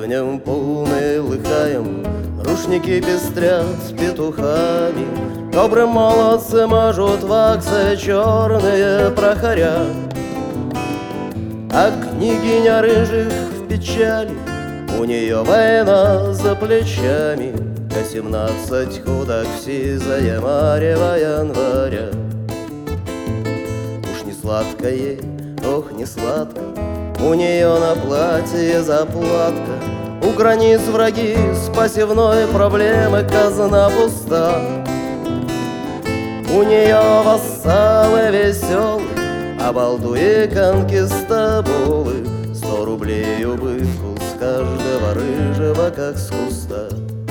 деревням полные лыхаем, рушники пестрят петухами, добрые молодцы мажут ваксы черные прохоря. А княгиня рыжих в печали, у нее война за плечами, 18 худок в сизое марево января. Уж не сладко ей, ох, не сладко, у нее на платье заплатка, у границ враги с посевной проблемы, казна пуста. У нее вассалы веселые, обалдуи конкистабулы, 100 рублей убытку с каждого рыжего, как с куста.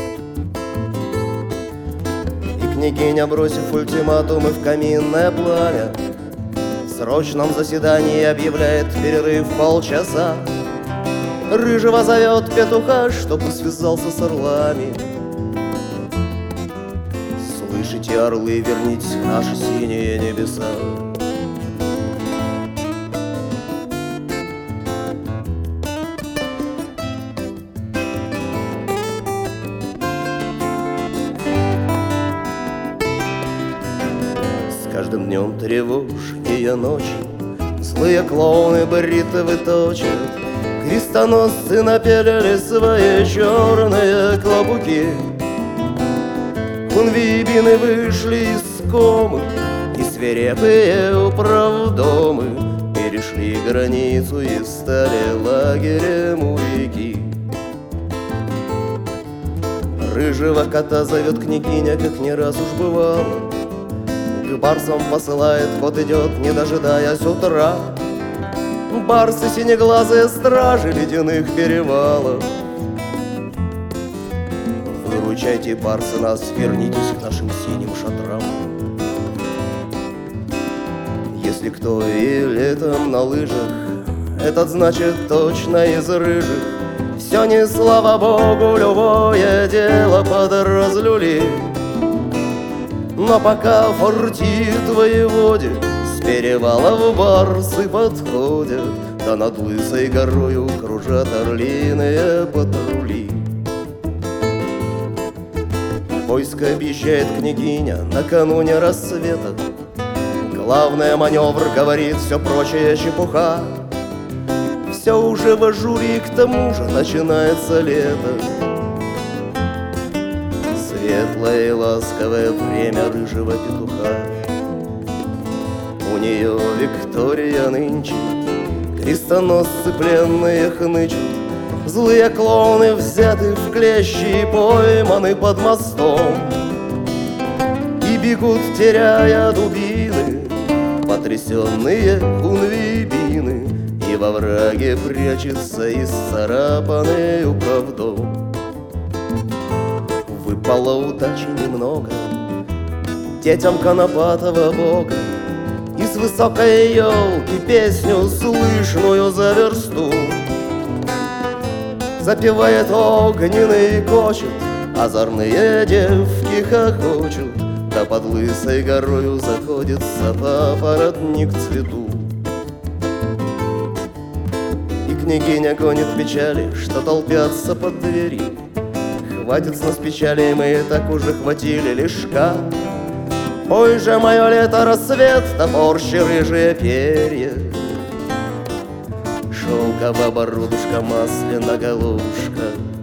И княгиня, бросив ультиматумы в каминное пламя, в срочном заседании объявляет перерыв полчаса. Рыжего зовет петуха, чтобы связался с орлами. Слышите, орлы, вернитесь в наши синие небеса. С каждым днем тревожнее ночи, злые клоуны бритвы точат, крестоносцы напялили свои черные клобуки. Хунвейбины вышли из комы, и свирепые управдомы перешли границу и стали лагерем у реки. Рыжего кота зовет княгиня, как не раз уж бывало, к барсам посылает, кот идет, не дожидаясь утра. Барсы синеглазые, стражи ледяных перевалов. Выручайте, барсы, нас, вернитесь к нашим синим шатрам. Если кто и летом на лыжах, этот значит точно из рыжих. Все не слава богу, любое дело подразлюли. Но пока фортит воеводе, с перевалов барсы подходят, да над лысой горою кружат орлиные патрули. Войско объезжает княгиня накануне рассвета. Главное, маневр, говорит, все прочее чепуха. Все уже в ажуре, и к тому же начинается лето. Светлое и ласковое время рыжего петуха. У нее Виктория нынче, крестоносцы пленные хнычут, злые клоуны взяты в клещи и пойманы под мостом. И бегут, теряя дубины, потрясенные хунвейбины, и во враге прячется исцарапанный управдом. Выпало удачи немного детям Конопатого бога, и с высокой елки песню слышную за версту запевает огненный кочет, озорные девки хохочут, да под лысой горою заходится папоротник к цвету. И княгиня гонит печали, что толпятся под двери. Хватит с нас печали, мы и так уже хватили лишка. Ой же мое лето, рассвет, топорщи рыжие перья, шелковая бородушка, масляная головушка.